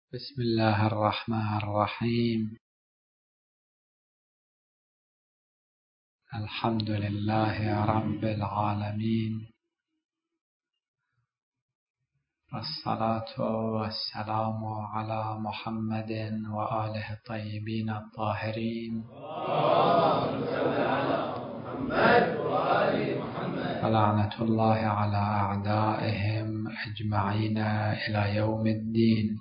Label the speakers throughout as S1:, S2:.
S1: بسم الله الرحمن الرحيم. الحمد لله رب العالمين، والصلاة والسلام على محمد وآله الطيبين الطاهرين، ولعنة الله على أعدائهم أجمعين إلى يوم الدين.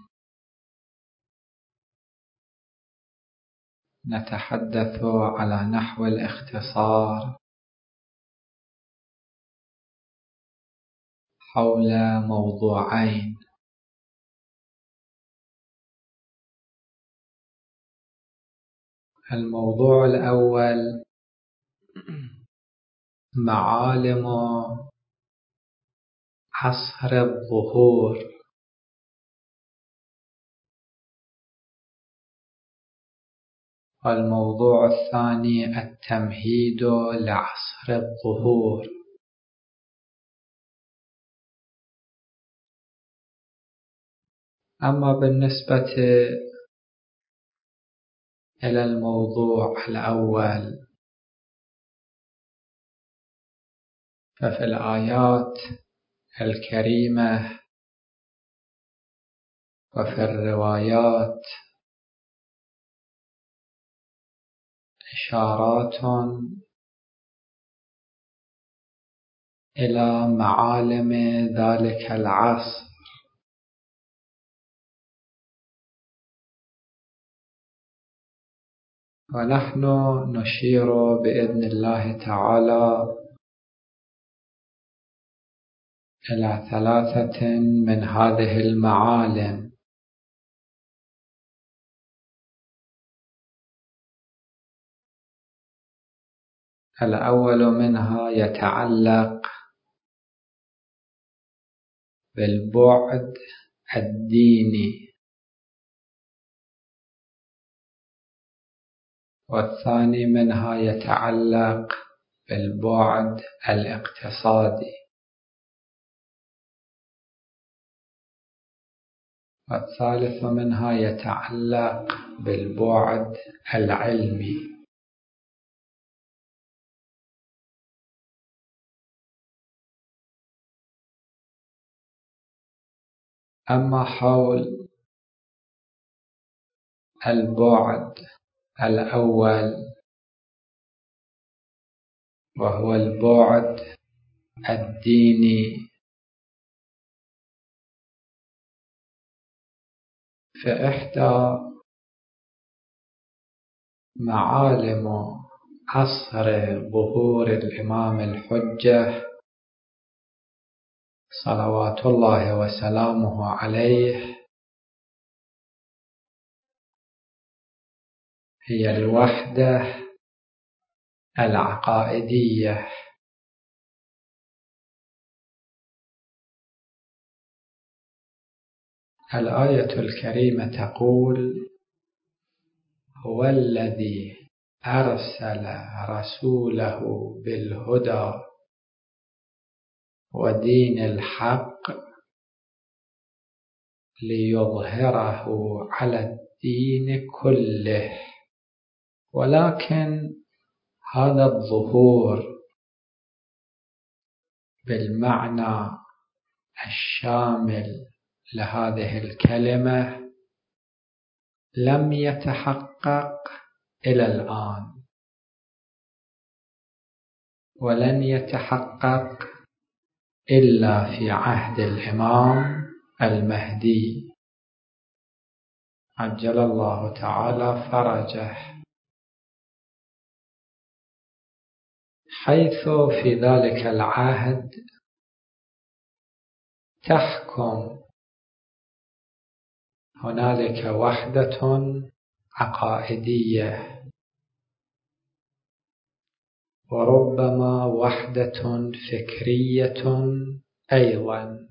S1: نتحدث على نحو الاختصار حول موضوعين. الموضوع الأول معالم عصر الظهور، والموضوع الثاني التمهيد لعصر الظهور. أما بالنسبة إلى الموضوع الأول، ففي الآيات الكريمة وفي الروايات إشارات إلى معالم ذلك العصر، ونحن نشير بإذن الله تعالى إلى ثلاثة من هذه المعالم. الأول منها يتعلق بالبعد الديني، والثاني منها يتعلق بالبعد الاقتصادي، والثالث منها يتعلق بالبعد العلمي. أما حول البعد الأول، وهو البعد الديني، فإحدى معالم عصر ظهور الإمام الحجة صلوات الله وسلامه عليه هي الوحدة العقائدية. الآية الكريمة تقول: هو الذي أرسل رسوله بالهدى ودين الحق ليظهره على الدين كله. ولكن هذا الظهور بالمعنى الشامل لهذه الكلمة لم يتحقق إلى الآن، ولن يتحقق إلا في عهد الإمام المهدي عجل الله تعالى فرجه، حيث في ذلك العهد تحكم هنالك وحدة عقائدية، وربما وحدة فكرية أيضا.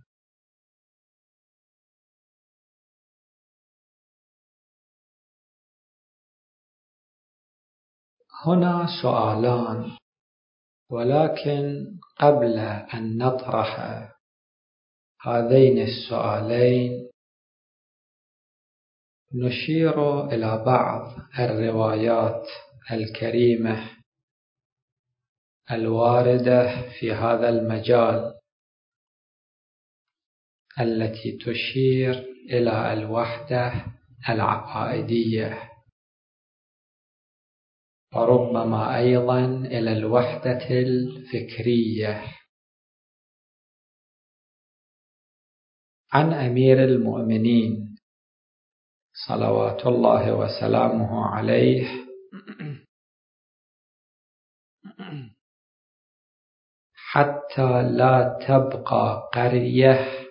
S1: هنا سؤالان، ولكن قبل أن نطرح هذين السؤالين نشير إلى بعض الروايات الكريمة الواردة في هذا المجال التي تشير إلى الوحدة العقائدية، وربما أيضا إلى الوحدة الفكرية. عن أمير المؤمنين صلوات الله وسلامه عليه حتى لا تبقى قرية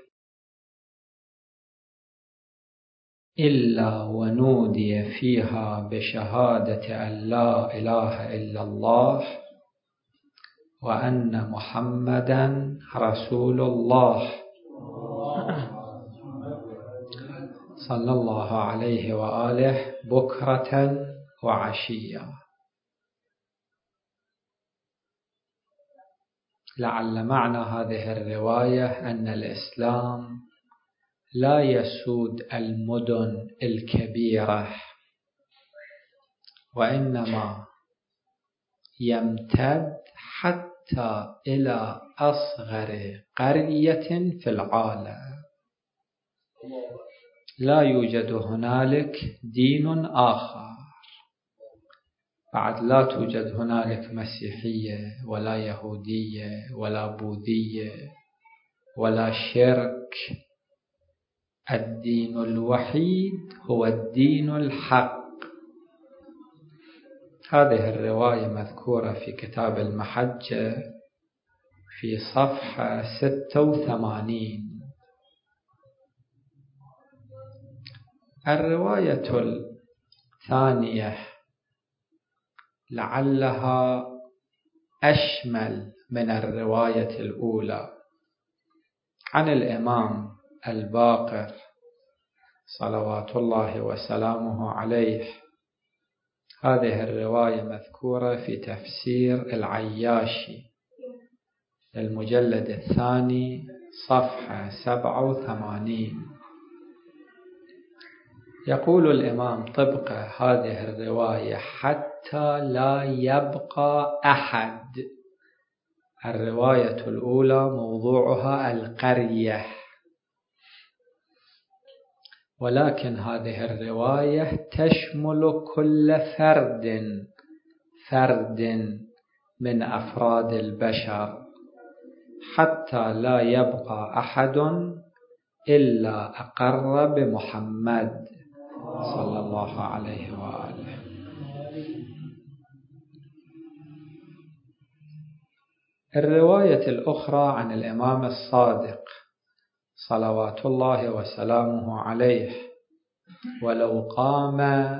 S1: إلا ونودي فيها بشهادة أن لا إله إلا الله وأن محمدا رسول الله صلى الله عليه وآله بكرة وعشية. لعل معنى هذه الرواية أن الإسلام لا يسود المدن الكبيرة، وإنما يمتد حتى إلى أصغر قرية في العالم. لا يوجد هنالك دين آخر، بعد لا توجد هنالك مسيحية ولا يهودية ولا بوذية ولا شرك. الدين الوحيد هو الدين الحق. هذه الرواية مذكورة في كتاب المحجة في صفحة 86. الرواية الثانية لعلها أشمل من الرواية الأولى، عن الإمام الباقر صلوات الله وسلامه عليه. هذه الرواية مذكورة في تفسير العياشي المجلد الثاني صفحة 87. يقول الإمام طبق هذه الرواية حتى لا يبقى أحد. الرواية الأولى موضوعها القرية، ولكن هذه الرواية تشمل كل فرد من أفراد البشر، حتى لا يبقى أحد إلا أقر بمحمد صلى الله عليه وآله. الرواية الأخرى عن الإمام الصادق صلوات الله وسلامه عليه: ولو قام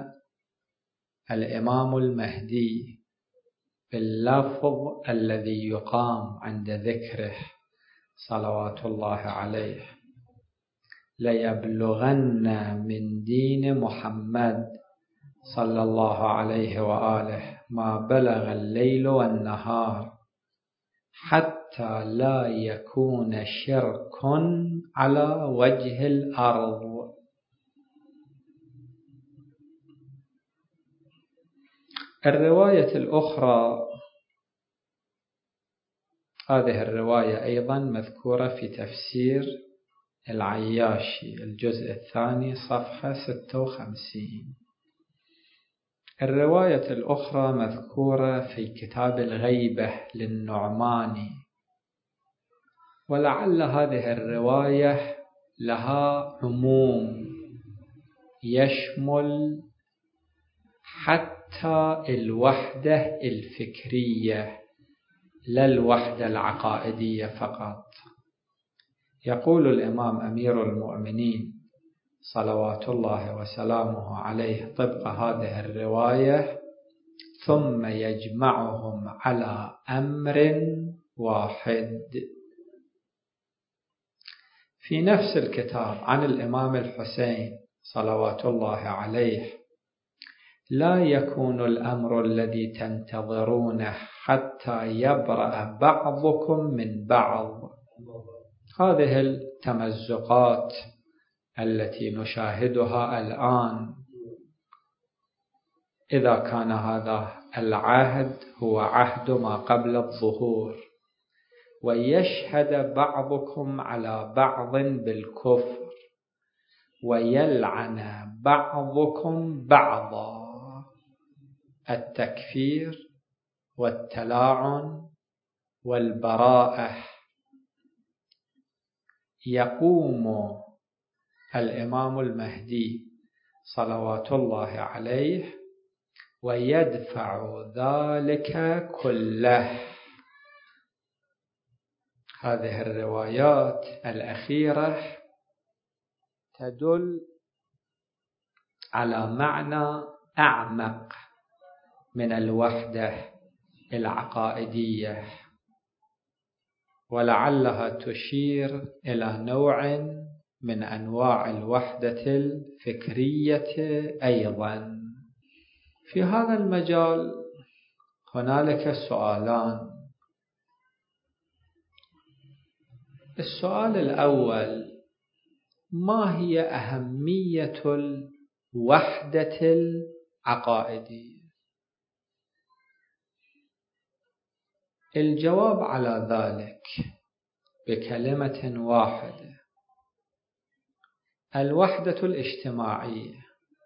S1: الإمام المهدي باللفظ الذي يقام عند ذكره صلوات الله عليه ليبلغن من دين محمد صلى الله عليه وآله ما بلغ الليل والنهار، حتى لا يكون شرك على وجه الأرض. الرواية الأخرى، هذه الرواية أيضا مذكورة في تفسير العياشي الجزء الثاني صفحة 56. الرواية الأخرى مذكورة في كتاب الغيبة للنعماني، ولعل هذه الرواية لها عموم يشمل حتى الوحدة الفكرية لا الوحدة العقائدية فقط. يقول الإمام أمير المؤمنين صلوات الله وسلامه عليه طبق هذه الرواية: ثم يجمعهم على أمر واحد. في نفس الكتاب عن الإمام الحسين صلوات الله عليه: لا يكون الأمر الذي تنتظرونه حتى يبرأ بعضكم من بعض. هذه التمزقات التي نشاهدها الآن، إذا كان هذا العهد هو عهد ما قبل الظهور، ويشهد بعضكم على بعض بالكفر ويلعن بعضكم بعضا، التكفير والتلاعن والبراءة. يقوم الإمام المهدي صلوات الله عليه ويدفع ذلك كله. هذه الروايات الأخيرة تدل على معنى أعمق من الوحدة العقائدية، ولعلها تشير إلى نوع من أنواع الوحدة الفكرية أيضا. في هذا المجال هنالك سؤالان. السؤال الأول: ما هي أهمية الوحدة العقائدية؟ الجواب على ذلك بكلمة واحدة: الوحدة الاجتماعية،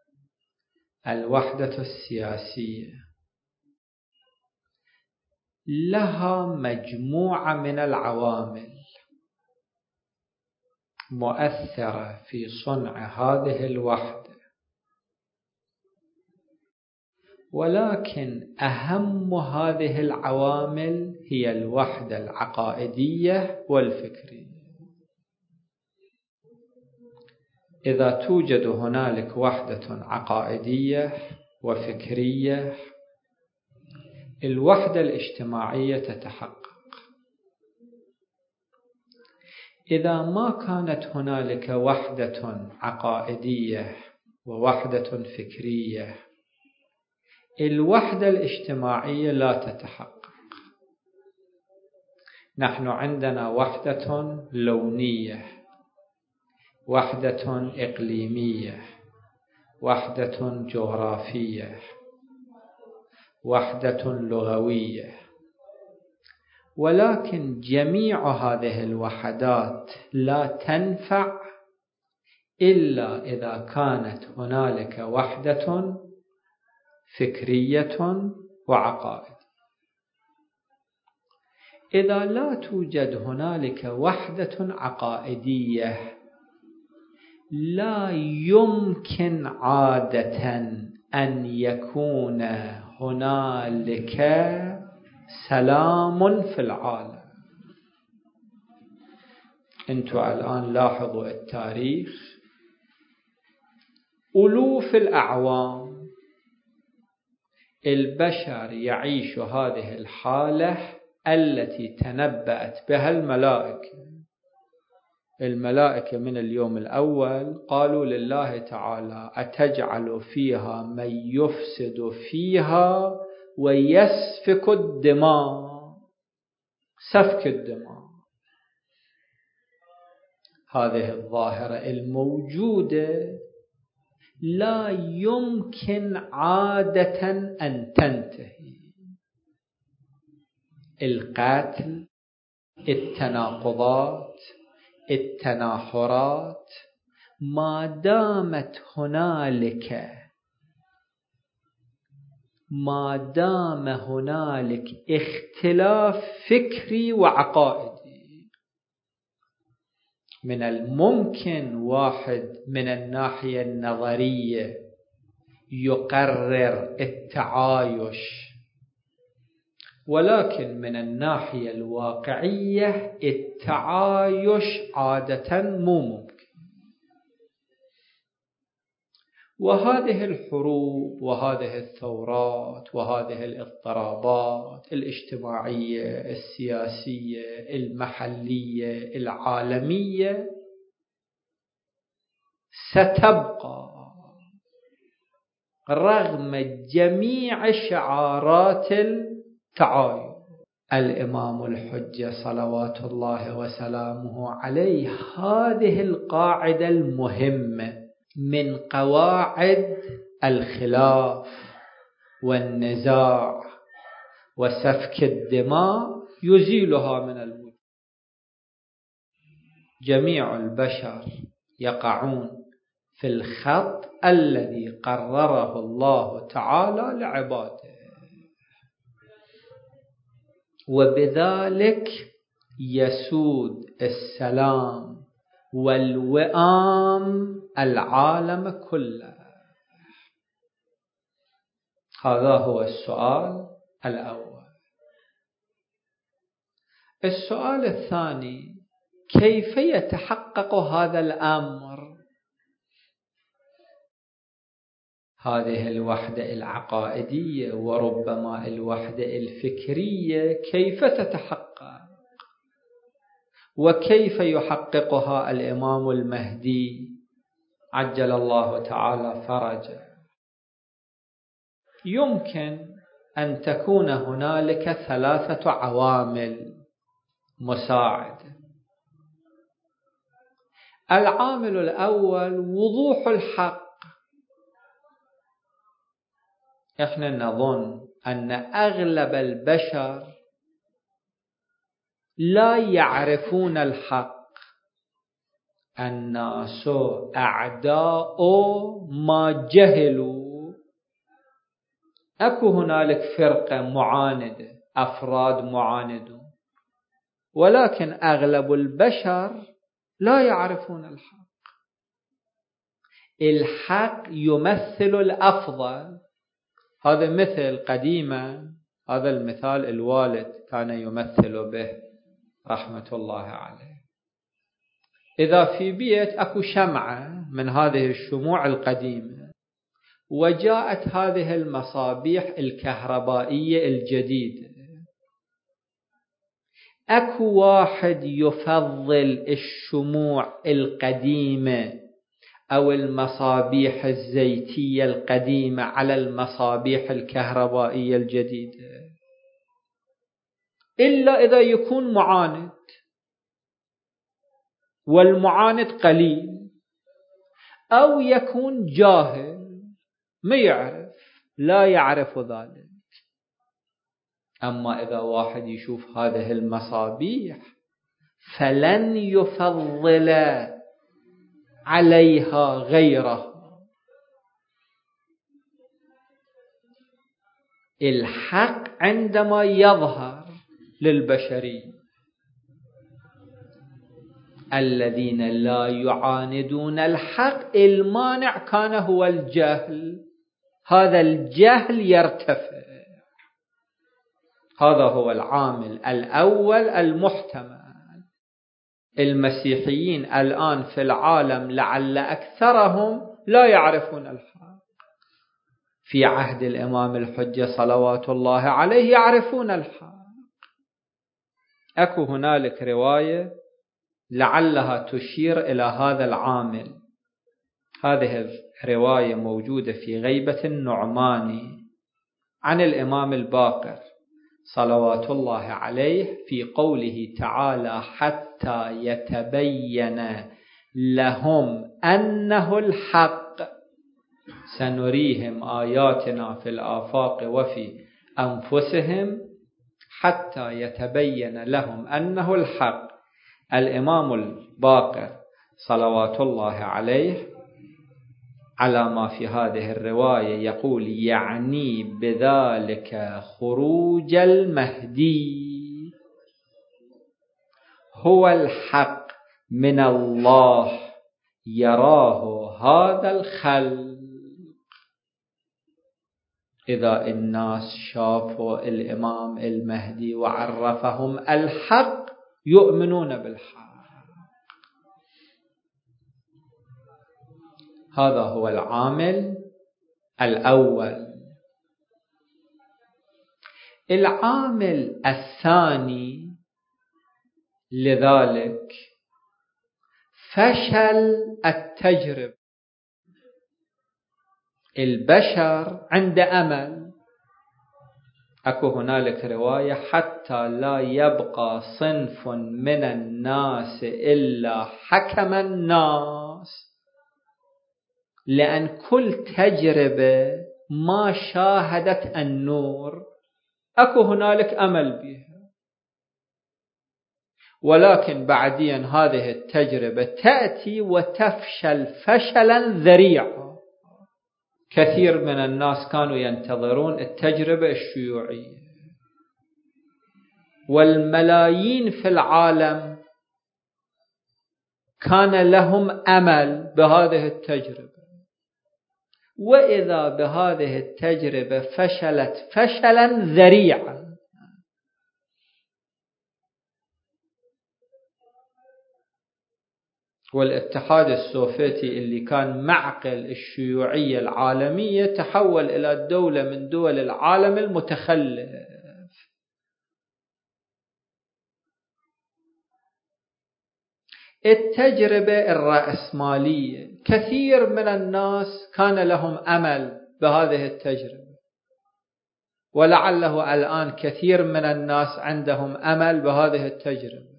S1: الوحدة السياسية، لها مجموعة من العوامل مؤثرة في صنع هذه الوحدة، ولكن أهم هذه العوامل هي الوحدة العقائدية والفكرية. إذا توجد هنالك وحدة عقائدية وفكرية، الوحدة الاجتماعية تتحقق. إذا ما كانت هنالك وحدة عقائدية ووحدة فكرية، الوحدة الاجتماعية لا تتحقق. نحن عندنا وحدة لونية، وحدة إقليمية، وحدة جغرافية، وحدة لغوية، ولكن جميع هذه الوحدات لا تنفع إلا إذا كانت هنالك وحدة فكرية وعقائد. إذا لا توجد هنالك وحدة عقائدية، لا يمكن عادة أن يكون هنالك سلام في العالم. أنتم الآن لاحظوا التاريخ، ألوف الأعوام البشر يعيش هذه الحالة التي تنبأت بها الملائكة من اليوم الأول قالوا لله تعالى: أتجعل فيها من يفسد فيها ويسفك الدماء، سفك الدماء. هذه الظاهرة الموجودة لا يمكن عادة أن تنتهي. القتل، التناقضات، التناحرات، ما دام هنالك اختلاف فكري وعقائدي، من الممكن واحد من الناحية النظرية يقرر التعايش، ولكن من الناحية الواقعية التعايش عادة مو ممكن. وهذه الحروب وهذه الثورات وهذه الاضطرابات الاجتماعية السياسية المحلية العالمية ستبقى رغم جميع شعارات التعايش. الإمام الحجة صلوات الله وسلامه عليه هذه القاعدة المهمة من قواعد الخلاف والنزاع وسفك الدماء يزيلها من الوجود. جميع البشر يقعون في الخط الذي قرره الله تعالى لعباده، وبذلك يسود السلام والوئام العالم كله. هذا هو السؤال الأول. السؤال الثاني: كيف يتحقق هذا الأمر؟ هذه الوحدة العقائدية وربما الوحدة الفكرية كيف تتحقق؟ وكيف يحققها الإمام المهدي عجل الله تعالى فرجه؟ يمكن أن تكون هنالك 3 عوامل مساعدة. العامل الأول وضوح الحق. احنا نظن أن أغلب البشر لا يعرفون الحق. الناس أعداء ما جهلوا. أكو هنالك فرقة معاندة، أفراد معاندون، ولكن أغلب البشر لا يعرفون الحق. الحق يمثل الأفضل. هذا مثل قديما، هذا المثال الوالد كان يمثل به رحمة الله عليه. إذا في بيت أكو شمعة من هذه الشموع القديمة، وجاءت هذه المصابيح الكهربائية الجديدة، أكو واحد يفضل الشموع القديمة أو المصابيح الزيتية القديمة على المصابيح الكهربائية الجديدة، إلا إذا يكون معاند، والمعاند قليل، أو يكون جاهل ما يعرف، لا يعرف ذلك. أما إذا واحد يشوف هذه المصابيح فلن يفضل عليها غيره. الحق عندما يظهر للبشرية، الذين لا يعاندون الحق المانع كان هو الجهل. هذا الجهل يرتفع. هذا هو العامل الأول المحتمل. المسيحيين الآن في العالم لعل أكثرهم لا يعرفون الحق. في عهد الإمام الحجة صلوات الله عليه يعرفون الحق. أكو هنالك رواية لعلها تشير إلى هذا العامل. هذه الرواية موجودة في غيبة النعماني عن الإمام الباقر صلوات الله عليه في قوله تعالى: حتى يتبين لهم أنه الحق سنريهم آياتنا في الآفاق وفي أنفسهم حتى يتبين لهم أنه الحق. الإمام الباقر صلوات الله عليه على ما في هذه الرواية يقول: يعني بذلك خروج المهدي هو الحق من الله يراه هذا الخلق. إذا الناس شافوا الإمام المهدي وعرفهم الحق يؤمنون بالحق. هذا هو العامل الأول. العامل الثاني لذلك فشل التجربة. البشر عند أمل، أكو هنالك رواية حتى لا يبقى صنف من الناس إلا حكم الناس، لأن كل تجربة ما شاهدت النور أكو هنالك أمل بها، ولكن بعديا هذه التجربة تأتي وتفشل فشلا ذريعا. كثير من الناس كانوا ينتظرون التجربة الشيوعية، والملايين في العالم كان لهم أمل بهذه التجربة، وإذا بهذه التجربة فشلت فشلا ذريعا. والاتحاد السوفيتي اللي كان معقل الشيوعية العالمية تحول إلى دولة من دول العالم المتخلف. التجربة الرأسمالية كثير من الناس كان لهم أمل بهذه التجربة، ولعله الآن كثير من الناس عندهم أمل بهذه التجربة،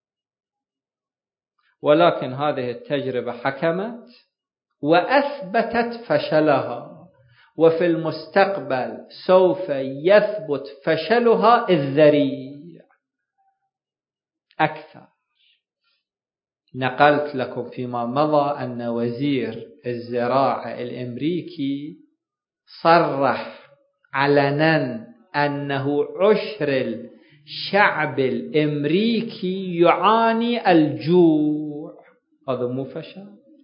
S1: ولكن هذه التجربة حكمت وأثبتت فشلها، وفي المستقبل سوف يثبت فشلها الذريع أكثر. نقلت لكم فيما مضى أن وزير الزراعة الأمريكي صرح علنا أنه عشر الشعب الأمريكي يعاني الجوع. هذا مو فشل؟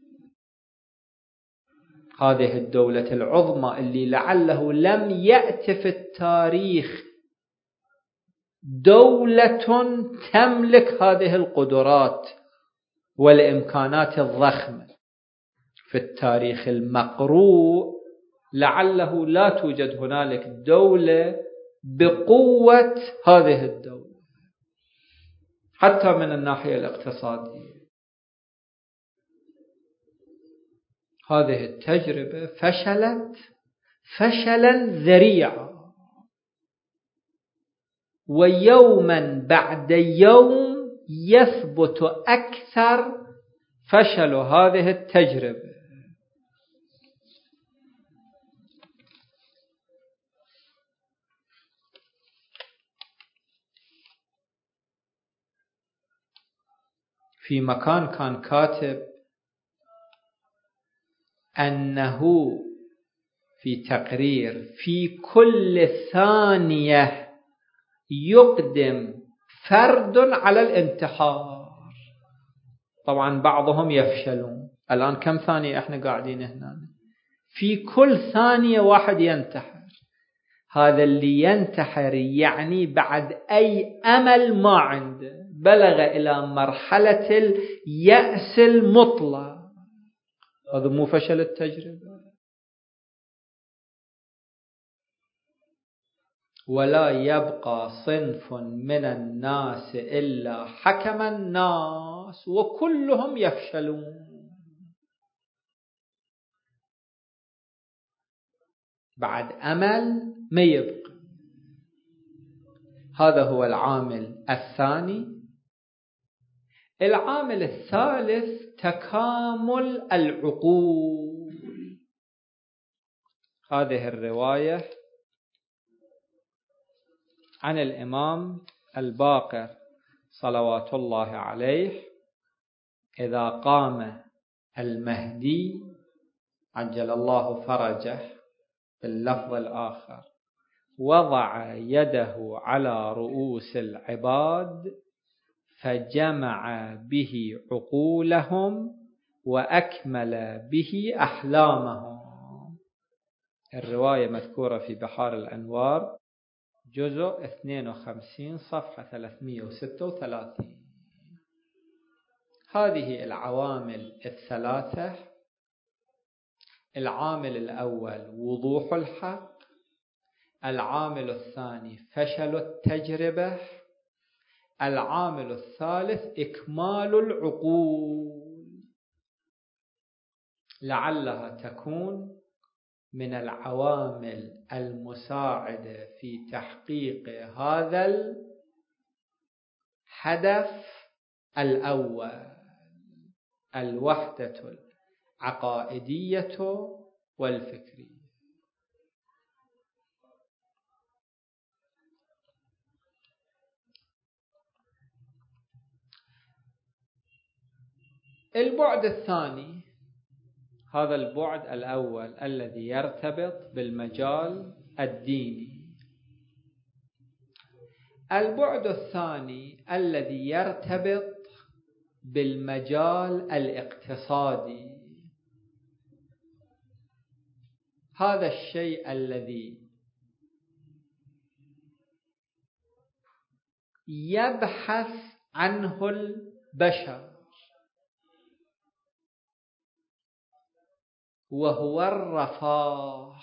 S1: هذه الدولة العظمى اللي لعله لم يأت في التاريخ دولة تملك هذه القدرات والإمكانات الضخمة في التاريخ المقروء، لعله لا توجد هنالك دولة بقوة هذه الدولة حتى من الناحية الاقتصادية. هذه التجربة فشلت فشلا ذريعا، ويوما بعد يوم يثبت أكثر فشل هذه التجربة. في مكان كان كاتب أنه في تقرير في كل ثانية يقدم فرد على الانتحار. طبعا بعضهم يفشلون. الآن كم ثانية احنا قاعدين هنا؟ في كل ثانية واحد ينتحر. هذا اللي ينتحر يعني بعد أي أمل ما عنده، بلغ إلى مرحلة اليأس المطلق. هذا مو فشل التجربة؟ ولا يبقى صنف من الناس إلا حكم الناس وكلهم يفشلون. بعد أمل ما يبقى. هذا هو العامل الثاني. العامل الثالث تكامل العقول. هذه الرواية عن الإمام الباقر صلوات الله عليه: إذا قام المهدي عجل الله فرجه، باللفظ الآخر: وضع يده على رؤوس العباد فجمع به عقولهم وأكمل به أحلامهم. الرواية مذكورة في بحار الأنوار جزء 52 صفحة 336. هذه العوامل الثلاثة: العامل الأول وضوح الحق، العامل الثاني فشل التجربة، العامل الثالث إكمال العقول، لعلها تكون من العوامل المساعدة في تحقيق هذا الهدف الأول، الوحدة العقائدية والفكرية. البعد الثاني، هذا البعد الأول الذي يرتبط بالمجال الديني. البعد الثاني الذي يرتبط بالمجال الاقتصادي. هذا الشيء الذي يبحث عنه البشر، وهو الرفاه.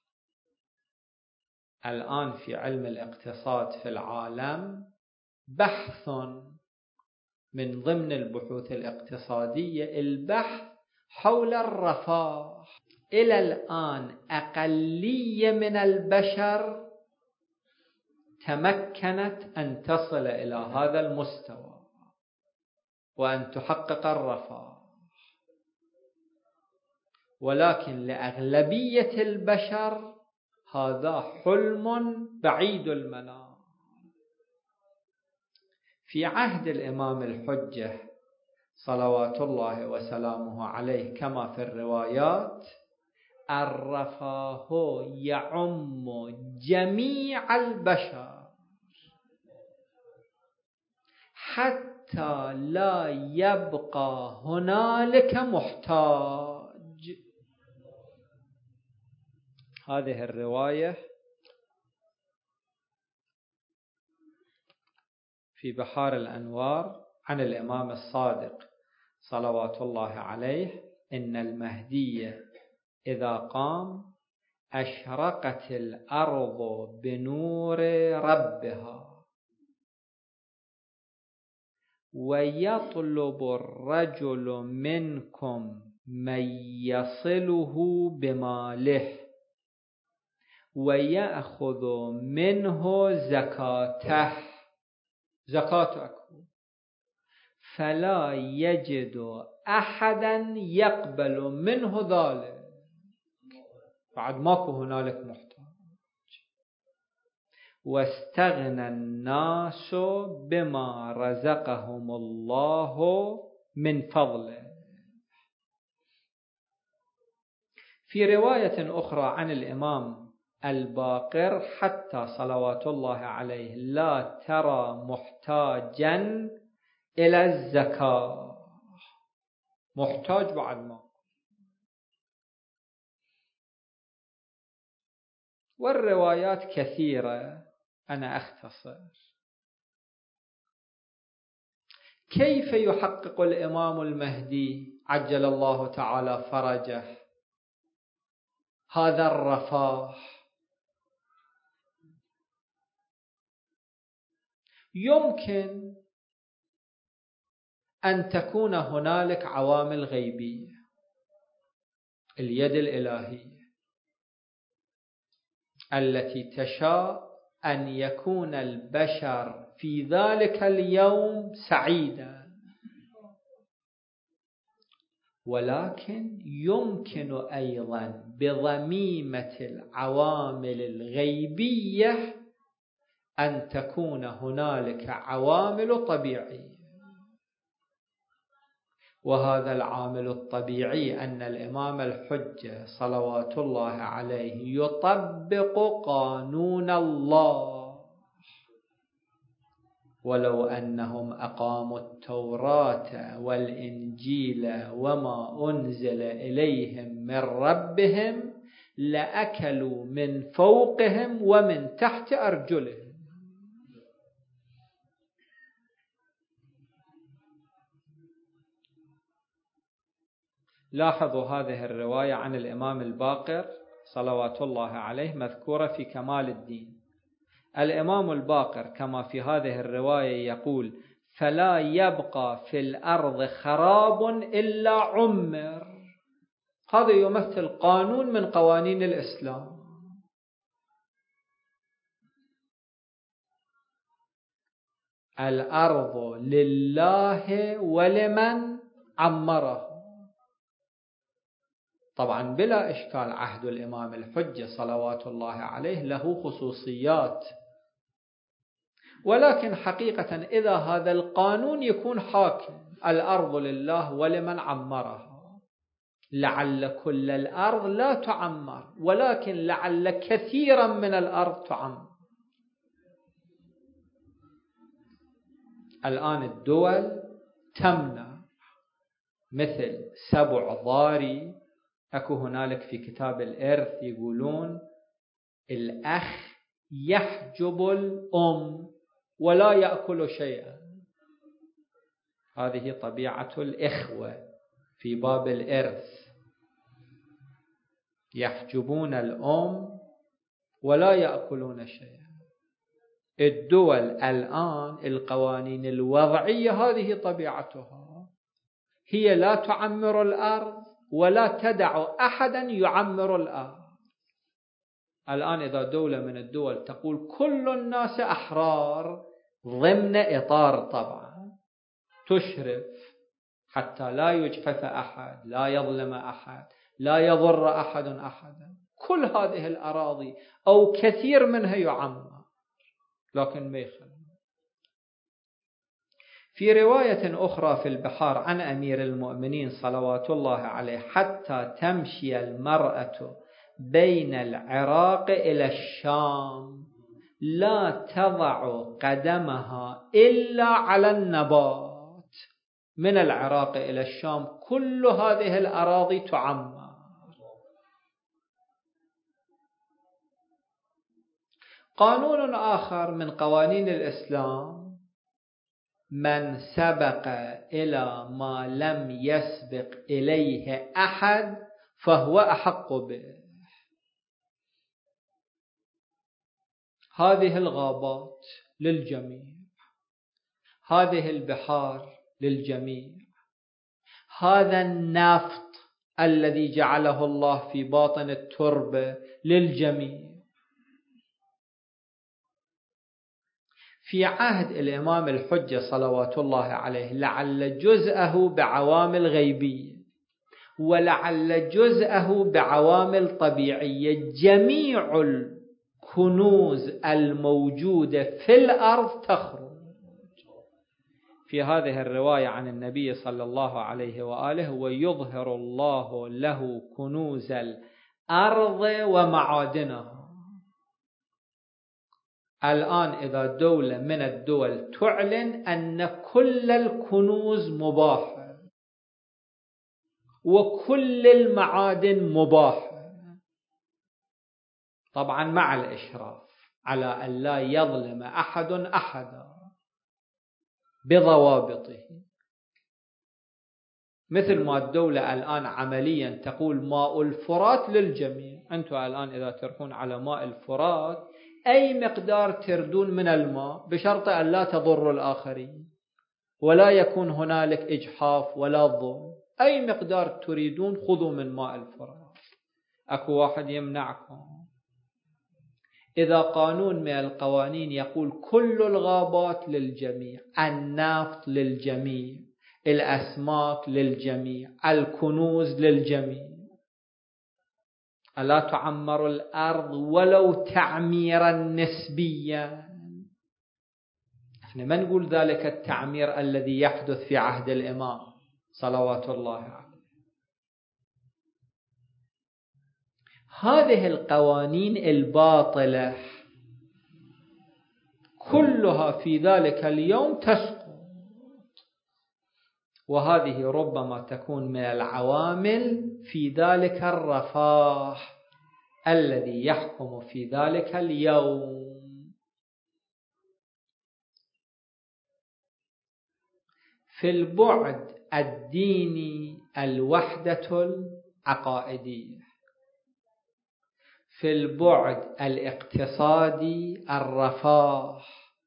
S1: الآن في علم الاقتصاد في العالم بحث من ضمن البحوث الاقتصادية البحث حول الرفاه. إلى الآن أقلية من البشر تمكنت أن تصل إلى هذا المستوى وأن تحقق الرفاه، ولكن لأغلبية البشر هذا حلم بعيد المنال. في عهد الإمام الحجة صلوات الله وسلامه عليه كما في الروايات، الرفاه يعم جميع البشر حتى لا يبقى هنالك محتاج. هذه الرواية في بحار الأنوار عن الإمام الصادق صلوات الله عليه: إن المهدي إذا قام أشرقت الأرض بنور ربها، ويطلب الرجل منكم من يصله بماله ويأخذ منه زكاته، زكاتك، فلا يجد أحدا يقبل منه ذلك. بعد ماكو هنالك محتاج. واستغنى الناس بما رزقهم الله من فضله. في رواية أخرى عن الإمام الباقر حتى صلوات الله عليه: لا ترى محتاجا إلى الزكاة. محتاج بعد ما. والروايات كثيرة، أنا أختصر. كيف يحقق الإمام المهدي عجل الله تعالى فرجه هذا الرفاه؟ يمكن أن تكون هنالك عوامل غيبية، اليد الإلهية التي تشاء أن يكون البشر في ذلك اليوم سعيدا، ولكن يمكن أيضا بضميمة العوامل الغيبية أن تكون هنالك عوامل طبيعية. وهذا العامل الطبيعي أن الإمام الحجة صلوات الله عليه يطبق قانون الله. ولو أنهم أقاموا التوراة والإنجيل وما أنزل إليهم من ربهم لأكلوا من فوقهم ومن تحت أرجلهم. لاحظوا هذه الرواية عن الإمام الباقر صلوات الله عليه مذكورة في كمال الدين. الإمام الباقر كما في هذه الرواية يقول: فلا يبقى في الأرض خراب إلا عمر. هذا يمثل قانون من قوانين الإسلام. الأرض لله ولمن عمره. طبعا بلا إشكال عهد الإمام الحجة صلوات الله عليه له خصوصيات، ولكن حقيقة إذا هذا القانون يكون حاكم، الأرض لله ولمن عمرها، لعل كل الأرض لا تعمر، ولكن لعل كثيرا من الأرض تعمر. الآن الدول تمنع، مثل سبع ضاري. أكو هنالك في كتاب الإرث يقولون الأخ يحجب الأم ولا يأكل شيئا. هذه طبيعة الإخوة في باب الإرث، يحجبون الأم ولا يأكلون شيئا. الدول الآن القوانين الوضعية هذه طبيعتها، هي لا تعمر الأرض ولا تدع أحدا يعمر الأرض. الآن إذا دولة من الدول تقول كل الناس أحرار ضمن إطار طبعا تشرف حتى لا يجحف أحد، لا يظلم أحد، لا يضر أحد أحدا، كل هذه الأراضي أو كثير منها يعمر، لكن ما يخلي. في رواية أخرى في البحار عن أمير المؤمنين صلوات الله عليه: حتى تمشي المرأة بين العراق إلى الشام لا تضع قدمها إلا على النبات. من العراق إلى الشام كل هذه الأراضي تعمر. قانون آخر من قوانين الإسلام: من سبق إلى ما لم يسبق إليه أحد فهو أحق به. هذه الغابات للجميع، هذه البحار للجميع، هذا النفط الذي جعله الله في باطن التربة للجميع. في عهد الإمام الحجة صلوات الله عليه لعل جزءه بعوامل غيبية ولعل جزءه بعوامل طبيعية، جميع الكنوز الموجودة في الأرض تخرج. في هذه الرواية عن النبي صلى الله عليه وآله: ويظهر الله له كنوز الأرض ومعادنها. الآن إذا دولة من الدول تعلن أن كل الكنوز مباحة وكل المعادن مباحة، طبعا مع الإشراف على أن لا يظلم أحد أحدا بضوابطه، مثل ما الدولة الآن عمليا تقول ماء الفرات للجميع. أنتم الآن إذا تروحون على ماء الفرات أي مقدار تردون من الماء بشرط أن لا تضر الآخرين ولا يكون هنالك إجحاف ولا ظلم، أي مقدار تريدون خذوا من ماء الفرات، أكو واحد يمنعكم. إذا قانون من القوانين يقول كل الغابات للجميع، النفط للجميع، الأسماك للجميع، الكنوز للجميع، ألا تعمر الأرض ولو تعميرا نسبيا؟ احنا ما نقول ذلك التعمير الذي يحدث في عهد الإمام صلوات الله عليه. هذه القوانين الباطلة كلها في ذلك اليوم تسقط، وهذه ربما تكون من العوامل في ذلك الرفاه الذي يحكم في ذلك اليوم. في البعد الديني الوحدة العقائدية، في البعد الاقتصادي الرفاه،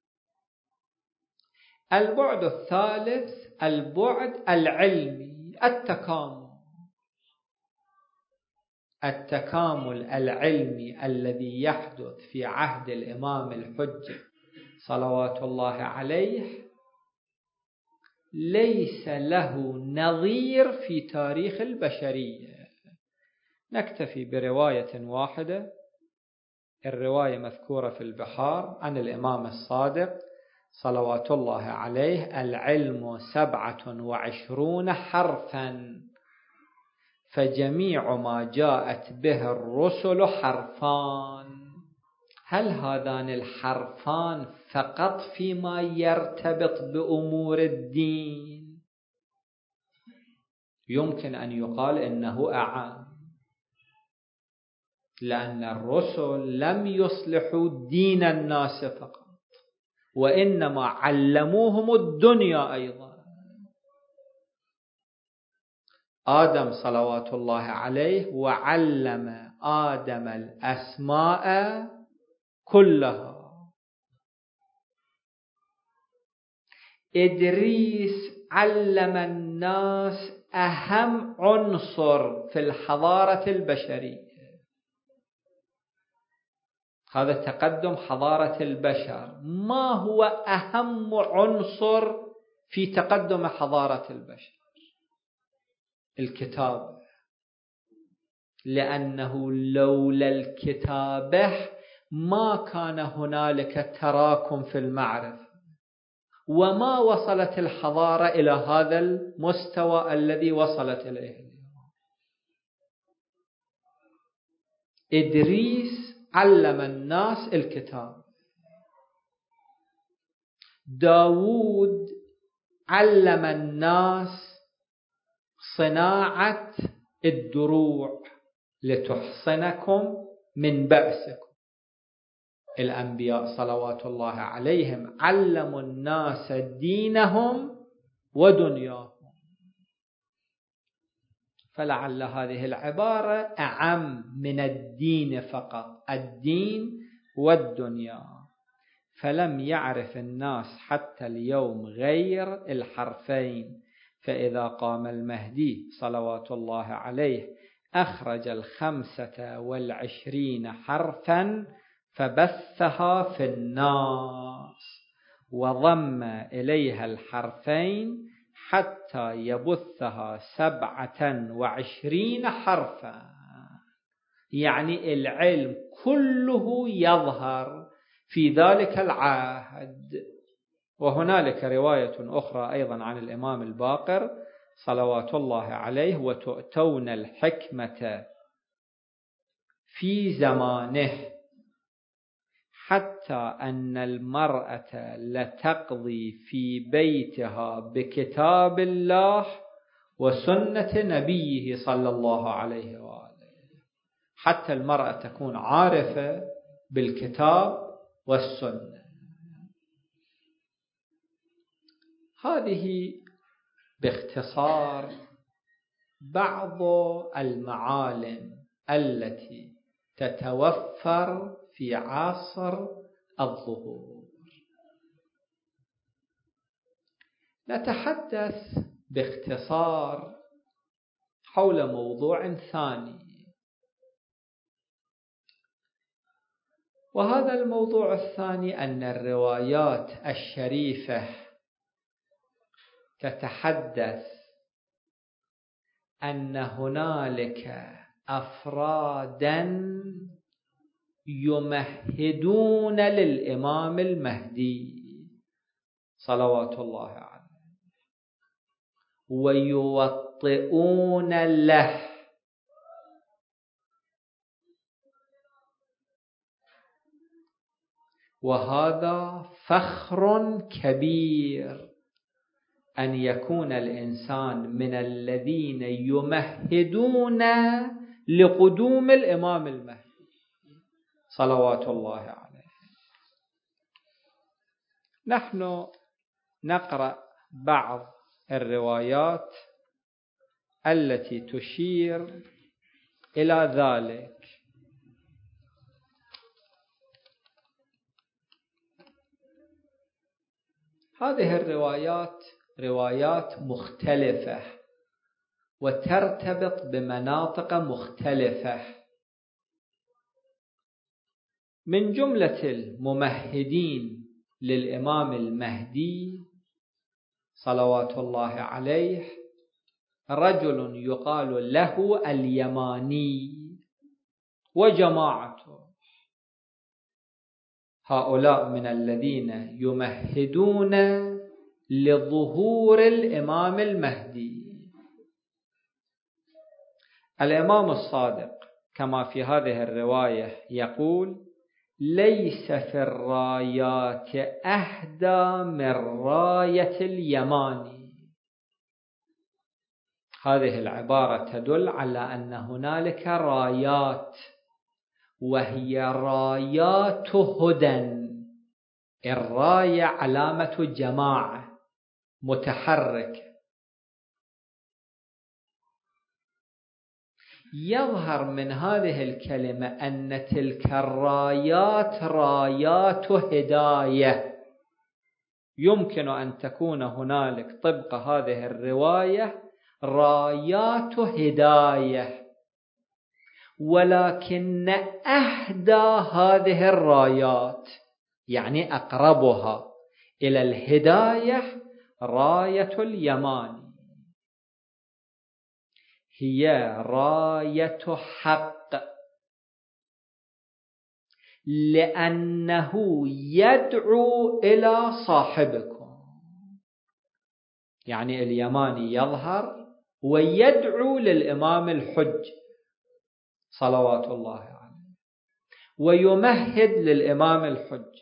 S1: البعد الثالث البعد العلمي التكامل. التكامل العلمي الذي يحدث في عهد الإمام الحجة صلوات الله عليه ليس له نظير في تاريخ البشرية. نكتفي برواية واحدة، الرواية مذكورة في البحار عن الإمام الصادق صلوات الله عليه: العلم 27 حرفا، فجميع ما جاءت به الرسل حرفان. هل هذان الحرفان فقط فيما يرتبط بأمور الدين؟ يمكن أن يقال إنه أعم، لأن الرسل لم يصلحوا دين الناس فقط، وإنما علموهم الدنيا أيضا. آدم صلوات الله عليه وعلم آدم الأسماء كلها. إدريس علم الناس أهم عنصر في الحضارة البشرية. هذا تقدم حضارة البشر. ما هو أهم عنصر في تقدم حضارة البشر؟ الكتاب، لأنه لولا الكتابة ما كان هنالك تراكم في المعرفة، وما وصلت الحضارة إلى هذا المستوى الذي وصلت إليه. إدريس علم الناس الكتاب. داود علم الناس صناعة الدروع لتحصنكم من بأسكم. الأنبياء صلوات الله عليهم علموا الناس دينهم ودنياهم. فلعل هذه العبارة أعم من الدين فقط، الدين والدنيا. فلم يعرف الناس حتى اليوم غير الحرفين. فإذا قام المهدي صلوات الله عليه أخرج 25 حرفا فبثها في الناس، وضم إليها الحرفين حتى يبثها 27 حرفا. يعني العلم كله يظهر في ذلك العهد. وهنالك رواية أخرى أيضا عن الإمام الباقر صلوات الله عليه: وتؤتون الحكمة في زمانه حتى أن المرأة لتقضي في بيتها بكتاب الله وسنة نبيه صلى الله عليه وآله. حتى المرأة تكون عارفة بالكتاب والسنة. هذه باختصار بعض المعالم التي تتوفر في عصر الظهور. نتحدث باختصار حول موضوع ثاني، وهذا الموضوع الثاني أن الروايات الشريفة تتحدث أن هنالك أفرادا يمهدون للإمام المهدي صلوات الله عليه ويوطئون له، وهذا فخر كبير أن يكون الإنسان من الذين يمهدون لقدوم الإمام المهدي صلوات الله عليه. نحن نقرأ بعض الروايات التي تشير إلى ذلك. هذه الروايات روايات مختلفة وترتبط بمناطق مختلفة. من جملة الممهدين للإمام المهدي صلوات الله عليه رجل يقال له اليماني وجماعته، هؤلاء من الذين يمهدون لظهور الإمام المهدي. الإمام الصادق كما في هذه الرواية يقول: ليس في الرايات أهدى من راية اليماني. هذه العبارة تدل على أن هنالك رايات، وهي رايات هدى. الراية علامة جماعة متحرك. يظهر من هذه الكلمة أن تلك الرايات رايات هداية. يمكن أن تكون هنالك طبق هذه الرواية رايات هداية، ولكن أهدى هذه الرايات يعني أقربها إلى الهداية راية اليمان، هي راية حق، لأنه يدعو إلى صاحبكم. يعني اليماني يظهر ويدعو للإمام الحج صلوات الله عليه، ويمهد للإمام الحج.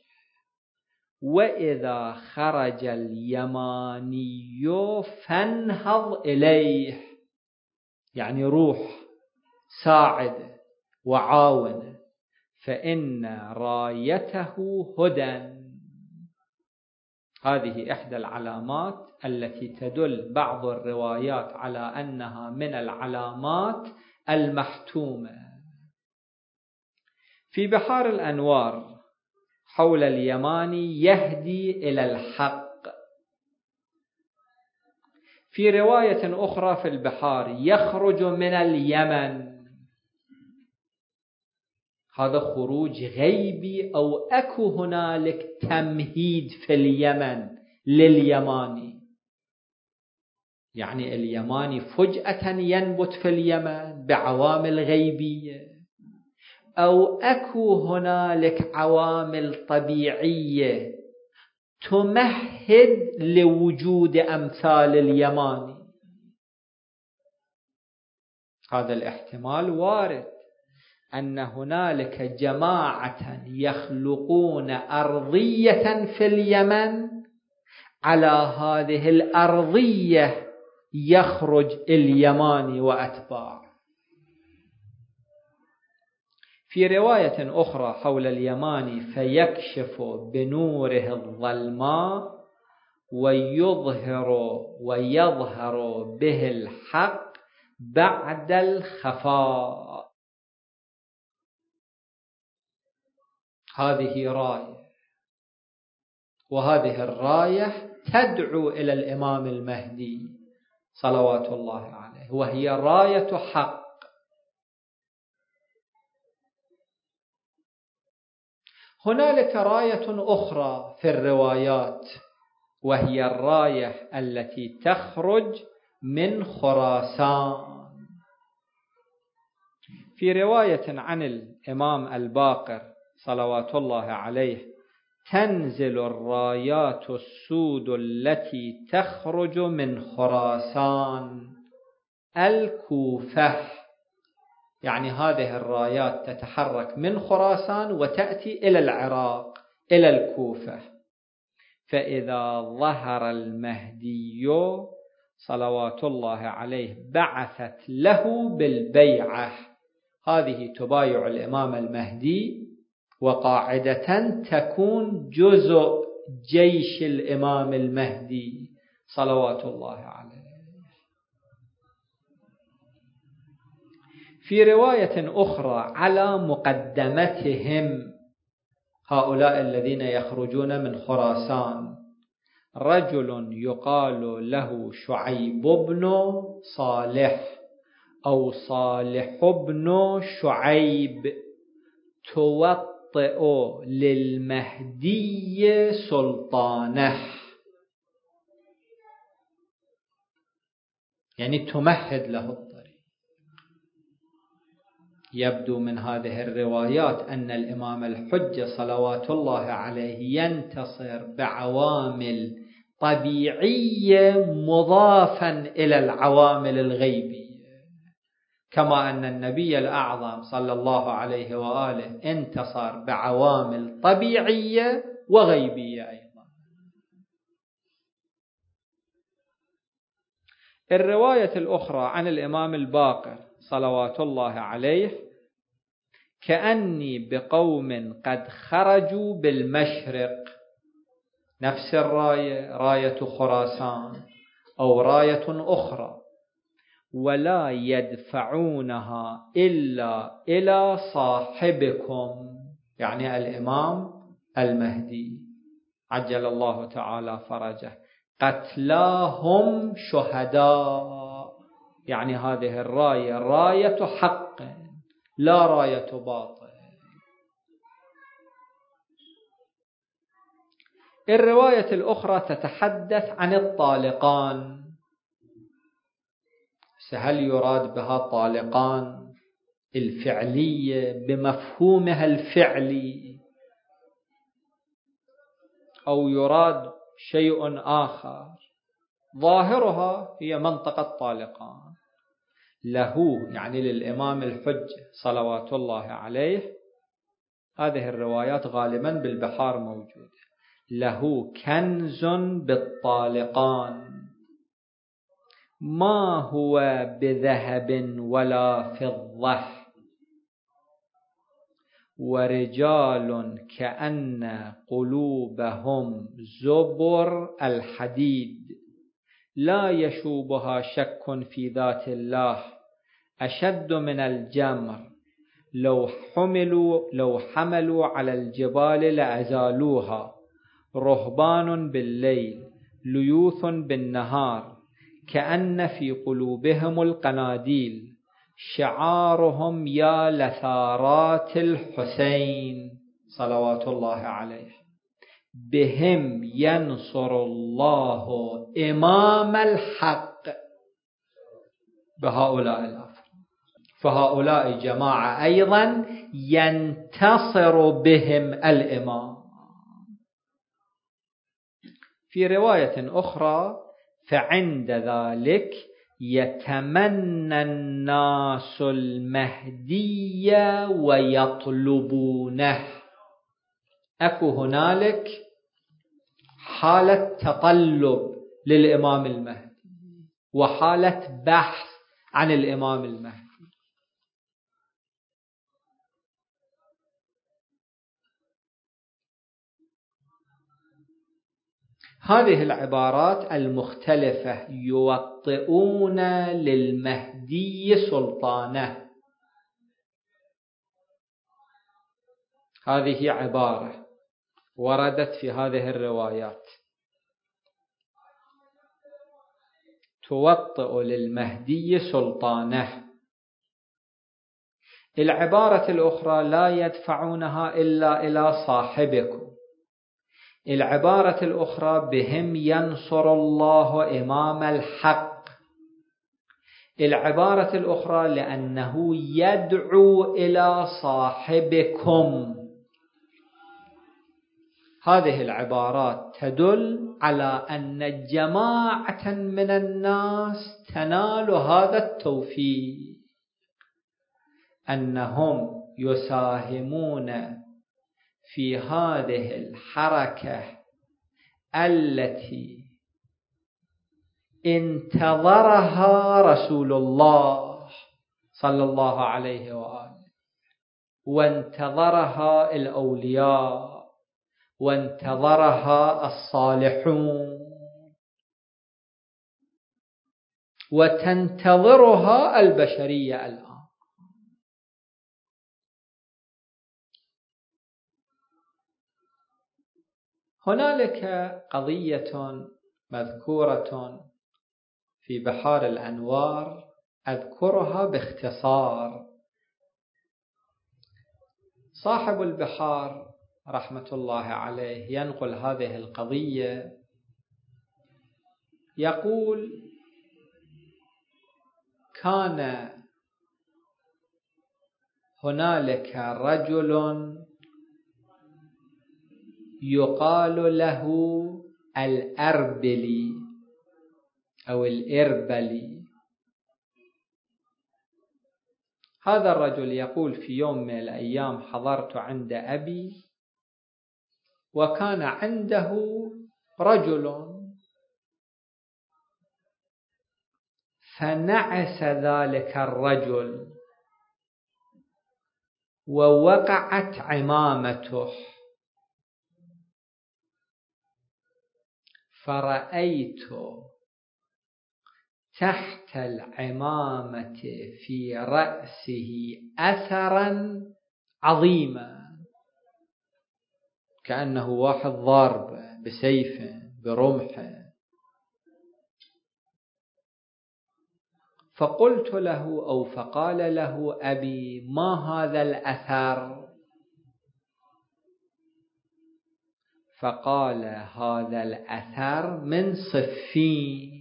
S1: وإذا خرج اليماني فانهض إليه، يعني روح ساعد وعاون، فإن رايته هدى. هذه إحدى العلامات التي تدل بعض الروايات على أنها من العلامات المحتومة. في بحار الأنوار حول اليماني يهدي إلى الحق. في رواية أخرى في البحار يخرج من اليمن. هذا خروج غيبي أو أكو هنالك تمهيد في اليمن لليماني، يعني اليماني فجأة ينبت في اليمن بعوامل غيبية، أو أكو هنالك عوامل طبيعية تمهد لوجود أمثال اليماني. هذا الاحتمال وارد، أن هنالك جماعة يخلقون أرضية في اليمن، على هذه الأرضية يخرج اليماني وأتباعه. في رواية أخرى حول اليماني فيكشف بنوره الظلماء ويظهر به الحق بعد الخفاء. هذه راية، وهذه الراية تدعو إلى الإمام المهدي صلوات الله عليه، وهي راية حق. هنالك راية أخرى في الروايات، وهي الراية التي تخرج من خراسان. في رواية عن الإمام الباقر صلوات الله عليه: تنزل الرايات السود التي تخرج من خراسان الكوفة. يعني هذه الرايات تتحرك من خراسان وتأتي إلى العراق إلى الكوفة. فإذا ظهر المهدي صلوات الله عليه بعثت له بالبيعة. هذه تبايع الإمام المهدي، وقاعدة تكون جزء جيش الإمام المهدي صلوات الله عليه. في رواية أخرى على مقدمتهم هؤلاء الذين يخرجون من خراسان رجل يقال له شعيب بن صالح أو صالح بن شعيب توطئ للمهدي سلطانه، يعني تمهد له الطريق. يبدو من هذه الروايات أن الإمام الحجة صلوات الله عليه ينتصر بعوامل طبيعية مضافا إلى العوامل الغيبية، كما أن النبي الأعظم صلى الله عليه وآله انتصر بعوامل طبيعية وغيبية أيضا. الرواية الأخرى عن الإمام الباقر صلوات الله عليه: كأني بقوم قد خرجوا بالمشرق، نفس الراية، راية خراسان أو راية أخرى، ولا يدفعونها إلا إلى صاحبكم، يعني الإمام المهدي عجل الله تعالى فرجه، قتلاهم شهداء، يعني هذه الراية راية حق لا راية باطل. الرواية الأخرى تتحدث عن الطالقان. هل يراد بها طالقان الفعلية بمفهومها الفعلي، أو يراد شيء آخر؟ ظاهرها هي منطقة طالقان. له يعني للإمام الحجة صلوات الله عليه، هذه الروايات غالبا بالبحار موجودة، له كنز بالطالقان ما هو بذهب ولا فضة، ورجال كأن قلوبهم زبر الحديد لا يشوبها شك في ذات الله، أشد من الجمر، لو حملوا على الجبال لأزالوها، رهبان بالليل ليوث بالنهار، كأن في قلوبهم القناديل، شعارهم يا لثارات الحسين صلوات الله عليه، بهم ينصر الله إمام الحق. بهؤلاء الأفراد، فهؤلاء جماعة أيضا ينتصر بهم الإمام. في رواية أخرى: فعند ذلك يتمنى الناس المهدي ويطلبونه. أكو هنالك حالة تطلب للإمام المهدي وحالة بحث عن الإمام المهدي. هذه العبارات المختلفة يوطئون للمهدي سلطانه. هذه عبارة وردت في هذه الروايات، توطئ للمهدي سلطانه. العبارة الأخرى: لا يدفعونها إلا إلى صاحبكم. العبارة الأخرى: بهم ينصر الله إمام الحق. العبارة الأخرى: لأنه يدعو إلى صاحبكم. هذه العبارات تدل على أن جماعة من الناس تنال هذا التوفيق، أنهم يساهمون في هذه الحركة التي انتظرها رسول الله صلى الله عليه وآله، وانتظرها الأولياء، وانتظرها الصالحون، وتنتظرها البشرية الآن. هنالك قضية مذكورة في بحار الأنوار أذكرها باختصار. صاحب البحار رحمة الله عليه ينقل هذه القضية، يقول: كان هنالك رجل يقال له الأربلي أو الإربلي. هذا الرجل يقول: في يوم من الأيام حضرت عند أبي، وكان عنده رجل، فنعس ذلك الرجل ووقعت عمامته، فرأيت تحت العمامة في رأسه أثرا عظيما، كأنه واحد ضارب بسيف برمح. فقلت له أو فقال له أبي: ما هذا الأثر؟ فقال: هذا الأثر من صفين.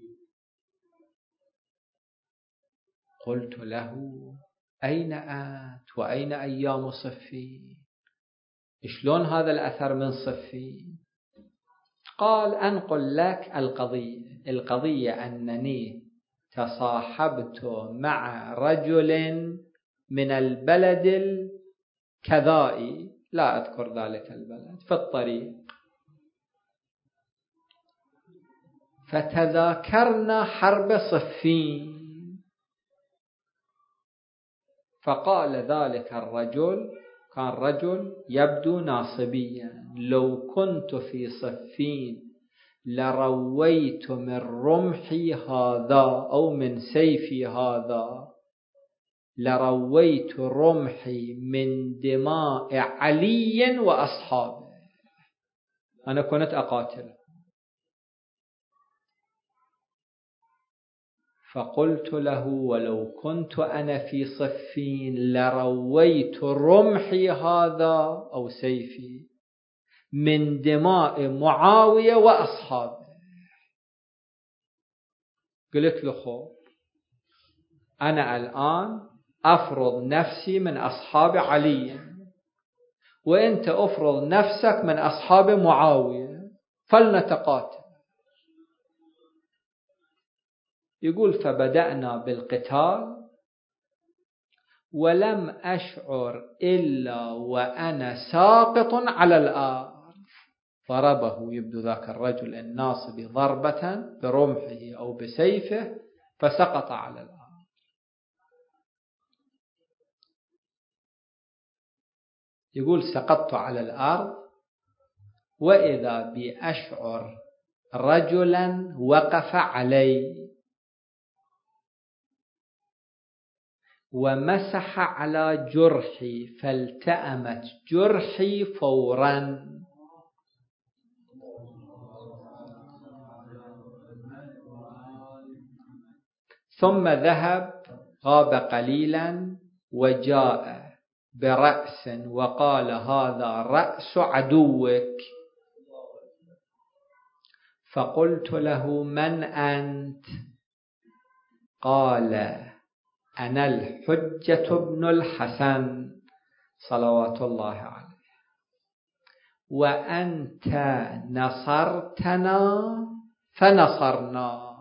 S1: قلت له: أين أنت وأين أيام صفين؟ شلون هذا الأثر من صفين؟ قال: أنقل لك القضية أنني تصاحبت مع رجل من البلد الكذائي، لا أذكر ذلك البلد، في الطريق، فتذاكرنا حرب صفين. فقال ذلك الرجل، كان رجل يبدو ناصبيا: لو كنت في صفين لرويت من رمحي هذا أو من سيفي هذا، لرويت رمحي من دماء علي وأصحابه، أنا كنت أقاتل. فقلت له: ولو كنت أنا في صفين لرويت رمحي هذا أو سيفي من دماء معاوية وأصحابه. قلت له: خب أنا الآن أفرض نفسي من أصحاب علي، وأنت أفرض نفسك من أصحاب معاوية، فلنتقاتل. يقول: فبدأنا بالقتال، ولم أشعر إلا وأنا ساقط على الأرض. ضربه يبدو ذاك الرجل الناصب ضربة برمحه أو بسيفه، فسقط على الأرض. يقول: سقطت على الأرض، وإذا بأشعر رجلا وقف علي ومسح على جرحي، فالتأمت جرحي فورا. ثم ذهب، غاب قليلا، وجاء برأس وقال: هذا رأس عدوك. فقلت له: من أنت؟ قال: أنا الحجة بن الحسن صلوات الله عليه، وأنت نصرتنا فنصرناك،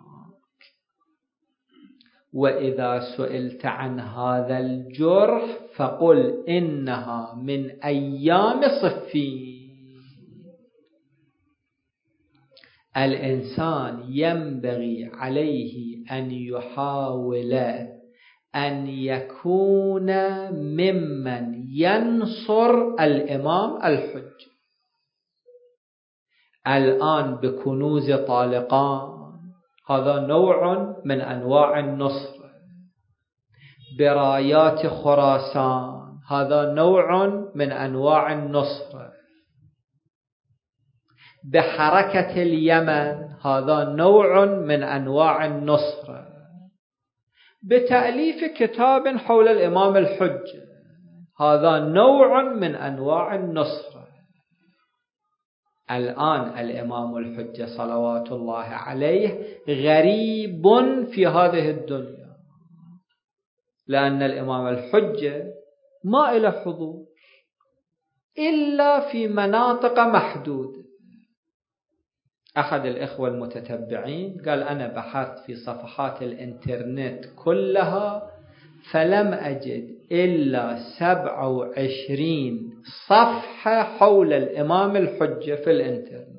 S1: وإذا سئلت عن هذا الجرح فقل إنها من أيام صفين. الإنسان ينبغي عليه أن يحاول أن يكون ممن ينصر الإمام الحجة. الآن بكنوز طالقان، هذا نوع من أنواع النصر. برايات خراسان، هذا نوع من أنواع النصر. بحركة اليمن، هذا نوع من أنواع النصرة. بتأليف كتاب حول الإمام الحجة، هذا نوع من أنواع النصرة. الآن الإمام الحجة صلوات الله عليه غريب في هذه الدنيا، لأن الإمام الحجة ما إلى حضور إلا في مناطق محدودة. أحد الإخوة المتتبعين قال أنا بحثت في صفحات الإنترنت كلها فلم أجد إلا 27 صفحة حول الإمام الحجة في الإنترنت،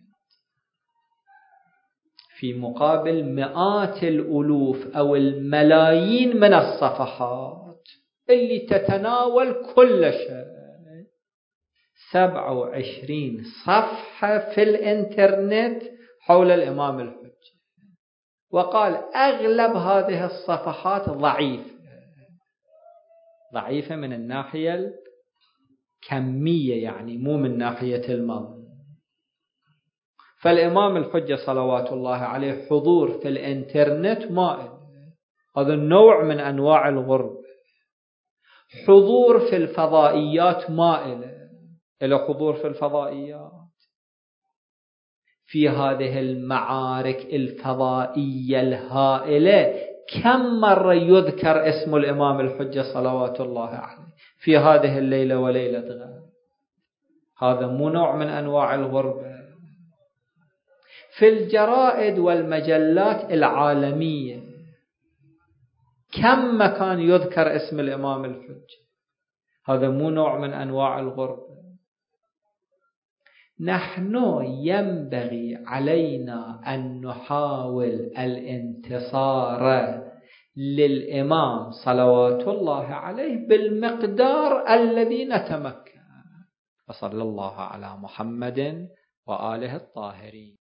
S1: في مقابل مئات الألوف أو الملايين من الصفحات اللي تتناول كل شيء. 27 صفحة في الإنترنت حول الإمام الحجة، وقال أغلب هذه الصفحات ضعيفة من الناحية الكمية، يعني مو من ناحية المضمون. فالإمام الحجة صلوات الله عليه حضور في الإنترنت ما، هذا النوع من أنواع الغرب. حضور في الفضائيات ما إلى حضور في الفضائيات. في هذه المعارك الفضائية الهائلة كم مرة يذكر اسم الإمام الحجة صلوات الله عليه في هذه الليلة وليلة غد؟ هذا مو نوع من أنواع الغربة. في الجرائد والمجلات العالمية كم مكان يذكر اسم الإمام الحجة؟ هذا مو نوع من أنواع الغربة. نحن ينبغي علينا أن نحاول الانتصار للإمام صلوات الله عليه بالمقدار الذي نتمكن. وصلى الله على محمد وآله الطاهرين.